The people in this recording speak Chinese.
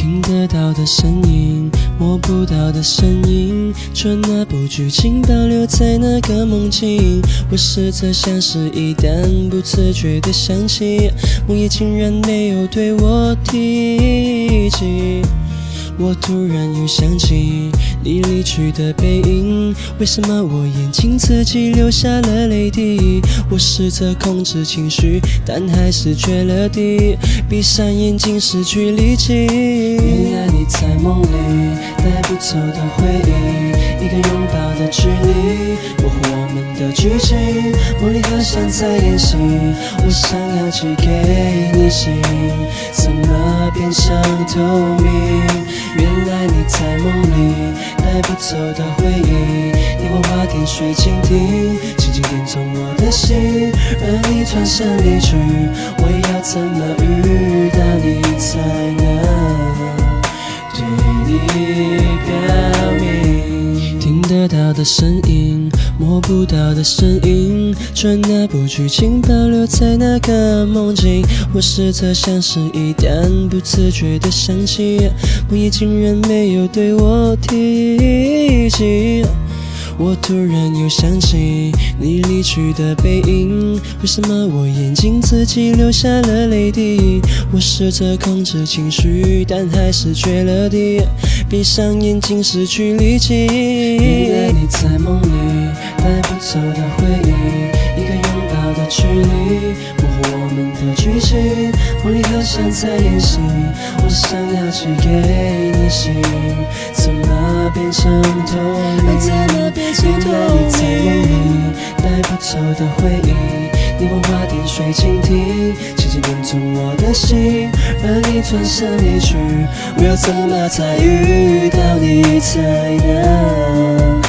听得到的声音，摸不到的身影，纯那部剧情保留在那个梦境。我试着想示意，但不自觉地想起，梦也竟然没有对我提起。我突然又想起你离去的背影，为什么我眼睛自己流下了泪滴？我试着控制情绪，但还是决了堤，闭上眼睛失去力气。原来你在梦里带不走的回忆，一个拥抱的距离，模糊我们的剧情。梦里好像在演戏，我想要寄给你信，怎么变成透明？原来你在梦里带不走的回忆，你我花点水倾听，轻轻点中我的心。而你转身离去，我要怎么遇到你才能对你表明？听得到的声音，摸不到的身影，纯那部剧情保留在那个梦境。我试着想示意，但不自觉地想起，梦也竟然没有对我提起。我突然又想起你离去的背影，为什么我眼睛自己流下了泪滴？我试着控制情绪，但还是决了堤，闭上眼睛失去力气。原来你在梦里带不走的回忆，一个拥抱的距离，模糊我们的剧情。梦里好像在演戏，我想要寄给你信，怎么变成透明？原来你在梦里带不走的回忆，你我花点水倾听，轻轻点中我的心。而你转身离去，我要怎么再遇到你才能